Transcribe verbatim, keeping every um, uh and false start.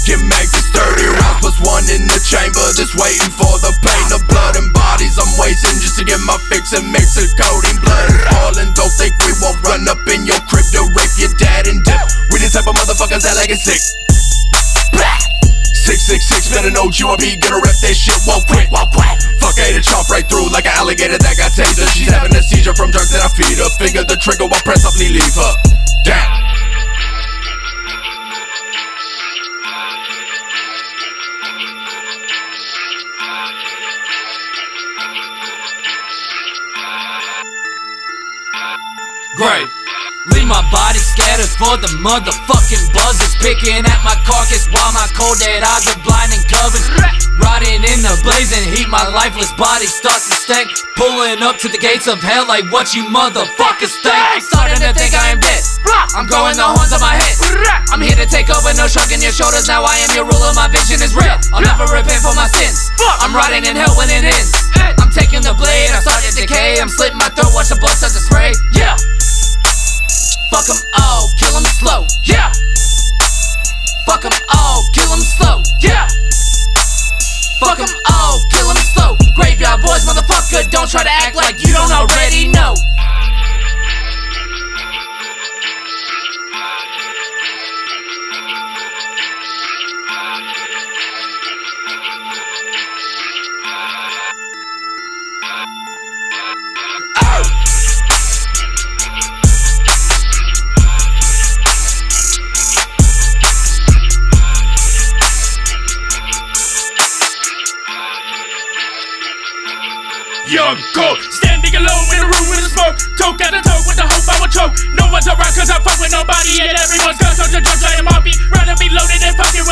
Get mag this thirty rounds plus one in the chamber. Just waiting for the pain, the blood and bodies I'm wasting just to get my fix and mix it. Codeine blood is falling. Don't think we won't run up in your crib to rape your dad and dip. We the type of motherfuckers that like it sick. six six six, better know G R B, gonna rep that shit, won't quit, won't quit. Fuck A to chomp right through like an alligator that got taser. She's having a seizure from drugs that I feed her. Finger the trigger while press softly leave her. Damn. Great. Leave my body scattered for the motherfucking buzzers. Picking at my carcass while my cold dead eyes are blind and covered. Riding in the blazing heat, my lifeless body starts to stank. Pulling up to the gates of hell like what you motherfuckers think. I'm starting to think I am dead. I'm growing the horns on my head. I'm here to take over, no shrugging your shoulders. Now I am your ruler, my vision is red. I'll never repent for my sins. I'm riding in hell when it ends. I'm taking the blade, I start to decay. I'm slitting my throat, watch the blood start to spray. Yeah. Fuck 'em all, kill 'em slow, yeah. Fuck 'em all, kill 'em slow, yeah. Fuck 'em all, kill 'em slow. Graveyard boys, motherfucker, don't try to act like you don't already know. Young gold, standing alone in a room with the smoke. Toke out the toke with the hope I will choke. No one's around cause I fuck with nobody. And everyone's guns on the drugs I am R P. Rather be loaded and fucking